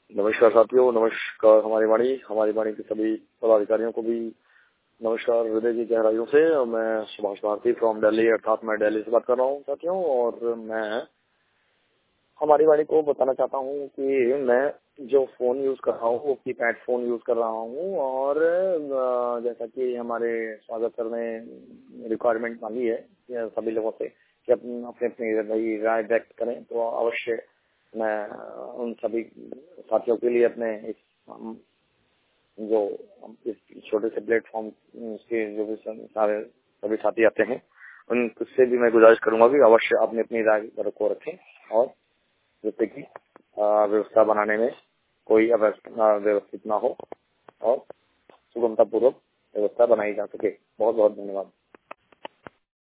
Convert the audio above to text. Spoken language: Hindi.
नमस्कार साथियों, नमस्कार हमारी वाणी के सभी पदाधिकारियों को भी नमस्कार हृदय की गहराइयों से। मैं सुभाष भारती फ्रॉम दिल्ली, अर्थात मैं दिल्ली से बात कर रहा हूँ साथियों। और मैं हमारी वाणी को बताना चाहता हूँ कि मैं जो फोन यूज कर रहा हूँ वो कीपैड फोन यूज कर रहा हूँ। और जैसा कि हमारे स्वागत सर ने रिक्वायरमेंट मांगी है सभी लोगों से कि अपनी अपनी राय व्यक्त करें, तो अवश्य मैं उन सभी साथियों के लिए अपने इस छोटे से प्लेटफॉर्म के जो भी सारे सभी साथी आते हैं उनसे भी मैं गुजारिश करूंगा कि अवश्य अपनी अपनी राय को रखें और जिससे कि व्यवस्था बनाने में कोई अव्यवस्थित ना हो और सुगमता पूर्वक व्यवस्था बनाई जा सके। बहुत बहुत धन्यवाद।